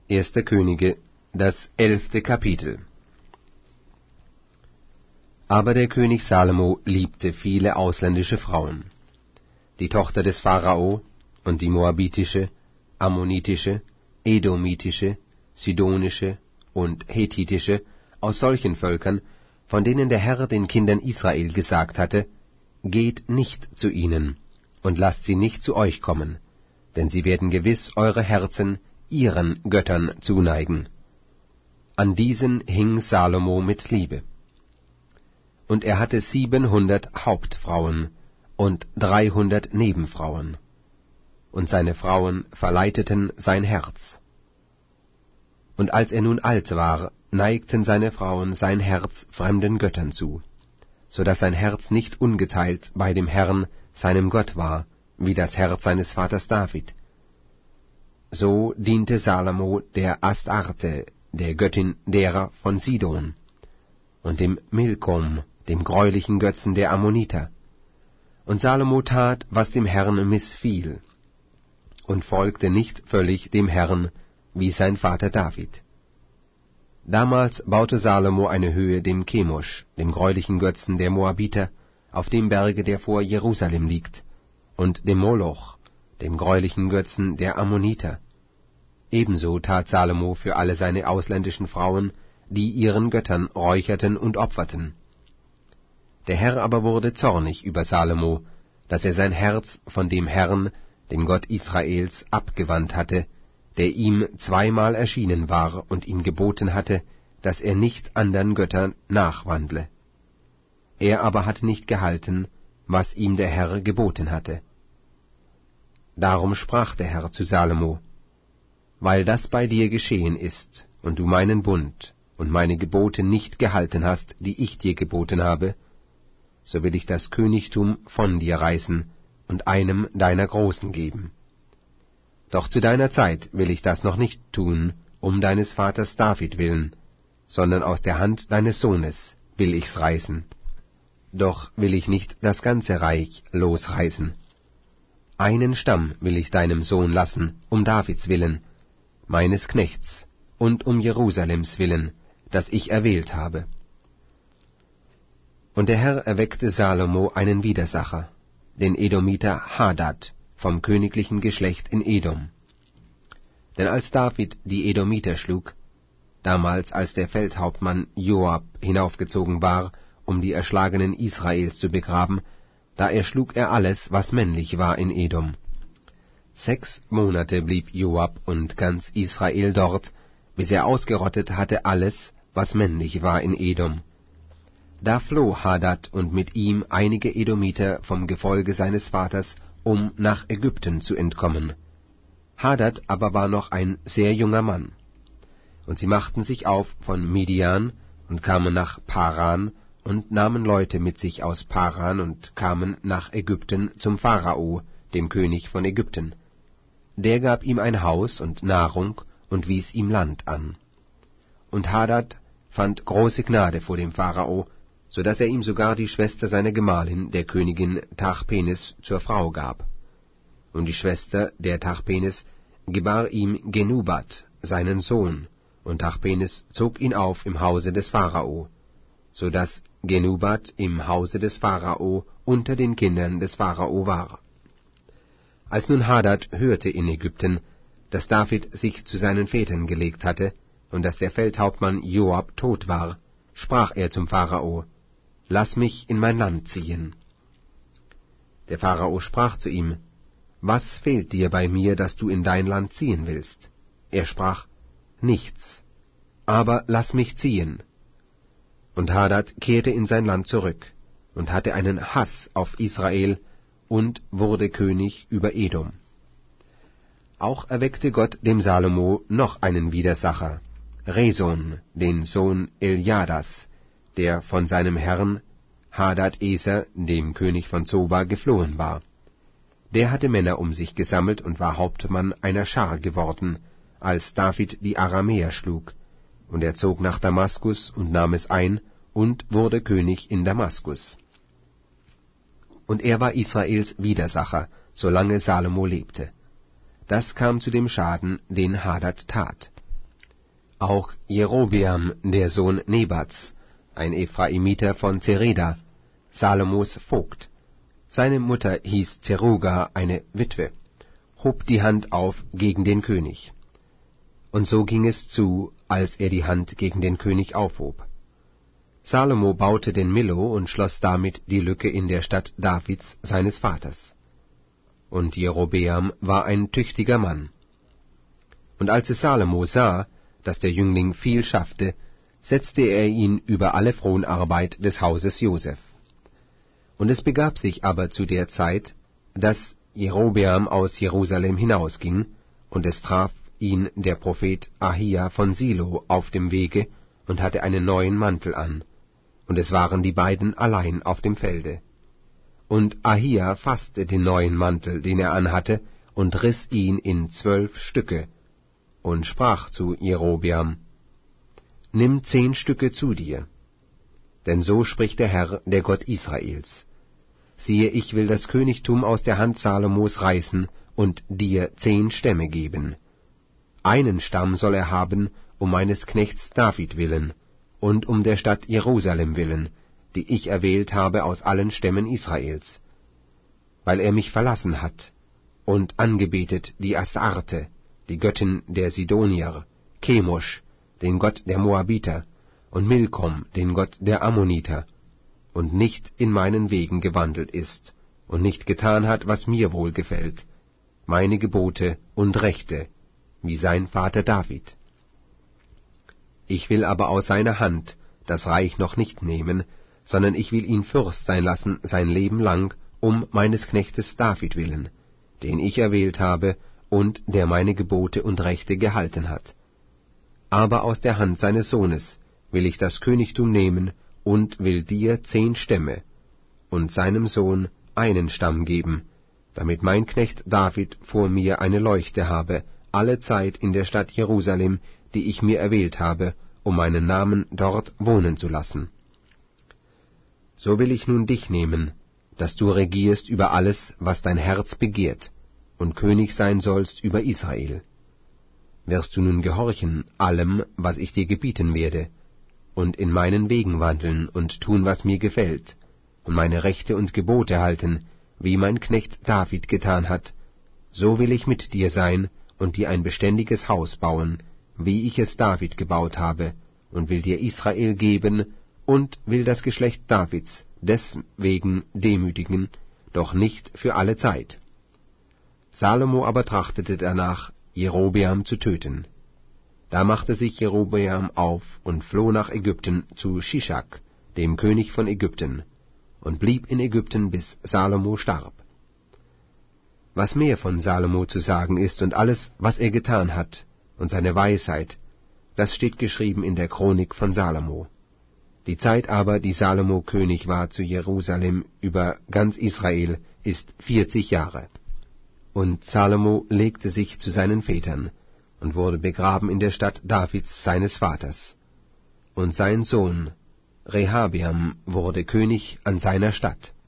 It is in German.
1. Könige, das 11. Kapitel. Aber der König Salomo liebte viele ausländische Frauen. Die Tochter des Pharao und die moabitische, ammonitische, edomitische, sidonische und hethitische, aus solchen Völkern, von denen der Herr den Kindern Israel gesagt hatte, »Geht nicht zu ihnen und lasst sie nicht zu euch kommen, denn sie werden gewiss eure Herzen ihren Göttern zuneigen.« An diesen hing Salomo mit Liebe. Und er hatte 700 Hauptfrauen und 300 Nebenfrauen, und seine Frauen verleiteten sein Herz. Und als er nun alt war, neigten seine Frauen sein Herz fremden Göttern zu, so dass sein Herz nicht ungeteilt bei dem Herrn, seinem Gott war, wie das Herz seines Vaters David. So diente Salomo der Astarte, der Göttin derer von Sidon, und dem Milkom, dem greulichen Götzen der Ammoniter. Und Salomo tat, was dem Herrn missfiel, und folgte nicht völlig dem Herrn, wie sein Vater David. Damals baute Salomo eine Höhe dem Chemosh, dem greulichen Götzen der Moabiter, auf dem Berge, der vor Jerusalem liegt, und dem Moloch, dem greulichen Götzen der Ammoniter. Ebenso tat Salomo für alle seine ausländischen Frauen, die ihren Göttern räucherten und opferten. Der Herr aber wurde zornig über Salomo, dass er sein Herz von dem Herrn, dem Gott Israels, abgewandt hatte, der ihm zweimal erschienen war und ihm geboten hatte, dass er nicht andern Göttern nachwandle. Er aber hat nicht gehalten, was ihm der Herr geboten hatte. Darum sprach der Herr zu Salomo: Weil das bei dir geschehen ist, und du meinen Bund und meine Gebote nicht gehalten hast, die ich dir geboten habe, so will ich das Königtum von dir reißen und einem deiner Großen geben. Doch zu deiner Zeit will ich das noch nicht tun, um deines Vaters David willen, sondern aus der Hand deines Sohnes will ich's reißen. Doch will ich nicht das ganze Reich losreißen. Einen Stamm will ich deinem Sohn lassen, um Davids willen, meines Knechts, und um Jerusalems willen, das ich erwählt habe. Und der Herr erweckte Salomo einen Widersacher, den Edomiter Hadad, vom königlichen Geschlecht in Edom. Denn als David die Edomiter schlug, damals als der Feldhauptmann Joab hinaufgezogen war, um die Erschlagenen Israels zu begraben, da erschlug er alles, was männlich war in Edom. 6 Monate blieb Joab und ganz Israel dort, bis er ausgerottet hatte alles, was männlich war in Edom. Da floh Hadad und mit ihm einige Edomiter vom Gefolge seines Vaters, um nach Ägypten zu entkommen. Hadad aber war noch ein sehr junger Mann. Und sie machten sich auf von Midian und kamen nach Paran und nahmen Leute mit sich aus Paran und kamen nach Ägypten zum Pharao, dem König von Ägypten. Der gab ihm ein Haus und Nahrung und wies ihm Land an. Und Hadad fand große Gnade vor dem Pharao, so dass er ihm sogar die Schwester seiner Gemahlin, der Königin Tachpenes, zur Frau gab. Und die Schwester der Tachpenes gebar ihm Genubat, seinen Sohn, und Tachpenes zog ihn auf im Hause des Pharao, so dass Genubat im Hause des Pharao unter den Kindern des Pharao war. Als nun Hadad hörte in Ägypten, dass David sich zu seinen Vätern gelegt hatte und dass der Feldhauptmann Joab tot war, sprach er zum Pharao: Lass mich in mein Land ziehen. Der Pharao sprach zu ihm: Was fehlt dir bei mir, dass du in dein Land ziehen willst? Er sprach: Nichts, aber lass mich ziehen. Und Hadad kehrte in sein Land zurück und hatte einen Hass auf Israel und wurde König über Edom. Auch erweckte Gott dem Salomo noch einen Widersacher, Reson, den Sohn Eljadas, der von seinem Herrn Hadad-Eser, dem König von Zoba, geflohen war. Der hatte Männer um sich gesammelt und war Hauptmann einer Schar geworden, als David die Aramäer schlug, und er zog nach Damaskus und nahm es ein und wurde König in Damaskus. Und er war Israels Widersacher, solange Salomo lebte. Das kam zu dem Schaden, den Hadad tat. Auch Jerobeam, der Sohn Nebats, ein Ephraimiter von Zereda, Salomos Vogt, seine Mutter hieß Zeruga, eine Witwe, hob die Hand auf gegen den König. Und so ging es zu, als er die Hand gegen den König aufhob. Salomo baute den Millo und schloss damit die Lücke in der Stadt Davids, seines Vaters. Und Jerobeam war ein tüchtiger Mann. Und als es Salomo sah, dass der Jüngling viel schaffte, setzte er ihn über alle Fronarbeit des Hauses Joseph. Und es begab sich aber zu der Zeit, dass Jerobeam aus Jerusalem hinausging, und es traf ihn der Prophet Ahia von Silo auf dem Wege und hatte einen neuen Mantel an, und es waren die beiden allein auf dem Felde. Und Ahia fasste den neuen Mantel, den er anhatte, und riss ihn in 12 Stücke, und sprach zu Jerobeam: Nimm 10 Stücke zu dir. Denn so spricht der Herr, der Gott Israels: Siehe, ich will das Königtum aus der Hand Salomos reißen und dir 10 Stämme geben. Einen Stamm soll er haben, um meines Knechts David willen, und um der Stadt Jerusalem willen, die ich erwählt habe aus allen Stämmen Israels, weil er mich verlassen hat und angebetet die Astarte, die Göttin der Sidonier, Chemosh, den Gott der Moabiter, und Milkom, den Gott der Ammoniter, und nicht in meinen Wegen gewandelt ist, und nicht getan hat, was mir wohlgefällt, meine Gebote und Rechte, wie sein Vater David. Ich will aber aus seiner Hand das Reich noch nicht nehmen, sondern ich will ihn Fürst sein lassen sein Leben lang, um meines Knechtes David willen, den ich erwählt habe und der meine Gebote und Rechte gehalten hat. Aber aus der Hand seines Sohnes will ich das Königtum nehmen und will dir 10 Stämme und seinem Sohn einen Stamm geben, damit mein Knecht David vor mir eine Leuchte habe, alle Zeit in der Stadt Jerusalem, die ich mir erwählt habe, um meinen Namen dort wohnen zu lassen. So will ich nun dich nehmen, dass du regierst über alles, was dein Herz begehrt, und König sein sollst über Israel. Wirst du nun gehorchen allem, was ich dir gebieten werde, und in meinen Wegen wandeln und tun, was mir gefällt, und meine Rechte und Gebote halten, wie mein Knecht David getan hat, so will ich mit dir sein und dir ein beständiges Haus bauen, wie ich es David gebaut habe, und will dir Israel geben, und will das Geschlecht Davids deswegen demütigen, doch nicht für alle Zeit. Salomo aber trachtete danach, Jerobeam zu töten. Da machte sich Jerobeam auf und floh nach Ägypten zu Shischak, dem König von Ägypten, und blieb in Ägypten, bis Salomo starb. Was mehr von Salomo zu sagen ist und alles, was er getan hat, und seine Weisheit, das steht geschrieben in der Chronik von Salomo. Die Zeit aber, die Salomo König war zu Jerusalem über ganz Israel, ist 40 Jahre. Und Salomo legte sich zu seinen Vätern und wurde begraben in der Stadt Davids seines Vaters. Und sein Sohn Rehabeam wurde König an seiner Stadt.